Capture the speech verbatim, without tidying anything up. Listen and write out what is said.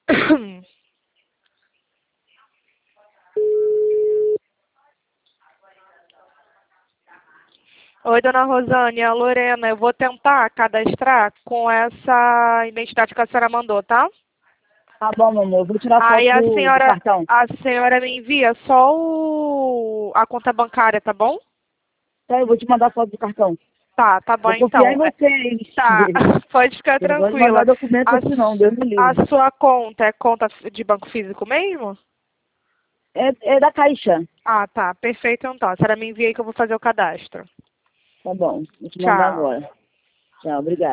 Oi, dona Rosane, é a Lorena. Eu vou tentar cadastrar com essa identidade que a senhora mandou, tá? Tá bom, meu amor. Vou tirar foto Aí a do, do senhora, cartão. a senhora me envia só o, a conta bancária, tá bom? Tá, eu vou te mandar foto do cartão. Tá, tá bom Vou confiar em então. É, você, hein? tá, pode ficar Eu não vou mandar tranquila. documento A, assim não, Deus me livre. a sua conta é conta de banco físico mesmo? É, é da Caixa. Ah, tá, perfeito então. A senhora me envia aí que eu vou fazer o cadastro. Tá bom, vou te mandar Tchau. agora. Tchau, obrigada.